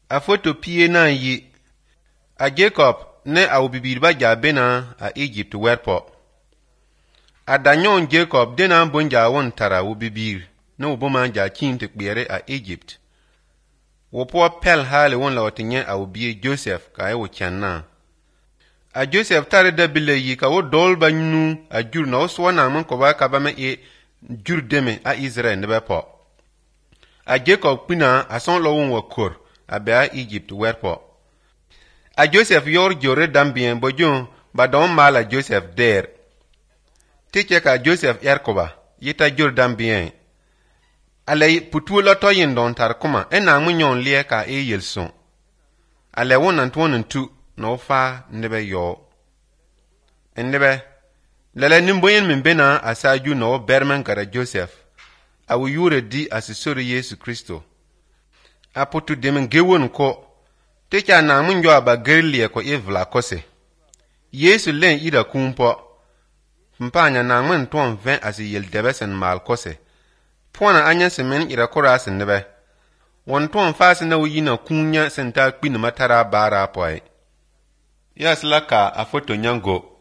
A foto pie na yi. A Jacob ne a ubibir ba ja bena a Egypt werpo. A danyon Jacob dena bonja won tara ubibir na uboma ja kinte kbiere a Egypt. Wopo pel hale won la watinye a ubiye Joseph ka ewo channa. A Joseph tare da bile yi ka wo dolba nu a jur na oswa na man ko ba ka ba me e jur deme a Israel ne ba po. A Jacob pina a son lo won wakor a be a Egypt werpo. A Joseph yor jore dambien bojon ba don mala Joseph der. Tike ka Joseph erkoba yita jor dambien. Ale putu lo to yin don tar kuma ena munyon lie ka e yelson. Ale won antwon ntu no fa ndebe yo. Ndebe lele nimboyen min bena asaju no berman kara Joseph. Awu yure di asisori Yesu Kristo. A putu demen gewon ko teka na mun yo aba gerlie ko evla kose. Yesu len ida kumpo. Mpanya na mun ton ven asi yel debesen mal kose. Pwana anya semen ira korasin nebe. Won ton fasi na wuyina kunya senta kpini matara bara poe. Yas laka a foto nyango.